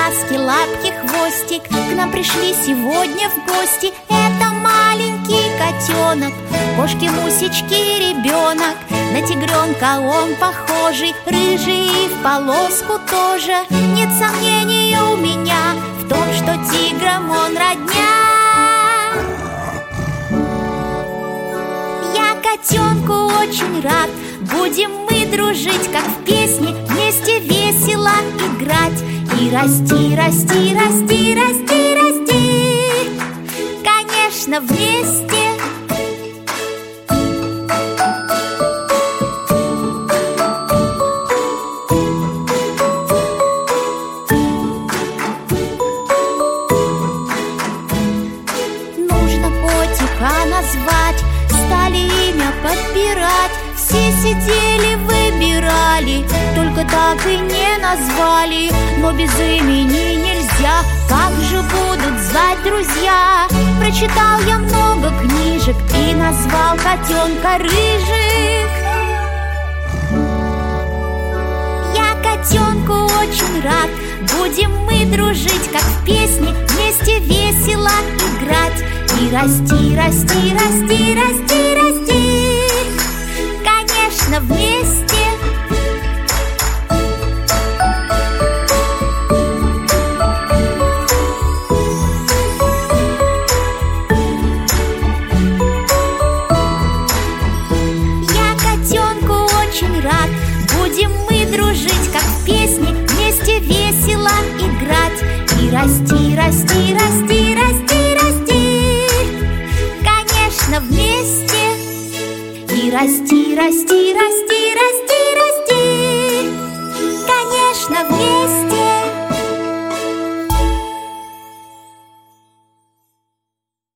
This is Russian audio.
глазки, лапки, хвостик. К нам пришли сегодня в гости. Это маленький котенок, кошки-мусечки ребенок. На тигренка он похожий, рыжий и в полоску тоже. Нет сомнений у меня в том, что тиграм он родня. Я котенку очень рад, будем мы дружить, как в песне, вместе весело играть. И расти, расти, расти, расти, расти, конечно, вместе. Нужно котика назвать, стали имя подбирать. Все сидели, выбирали, только так и не назвали. Но без имени нельзя, как же будут звать друзья? Прочитал я много книжек и назвал котенка Рыжик. Я котенку очень рад, будем мы дружить, как в песне, вместе весело играть. И расти, расти, расти, расти, расти, конечно, вместе. Я котенку очень рад, будем мы дружить, как в песне, вместе весело играть. И расти, расти, расти, расти, расти, конечно, вместе. И расти, расти, расти, расти, расти, конечно, вместе.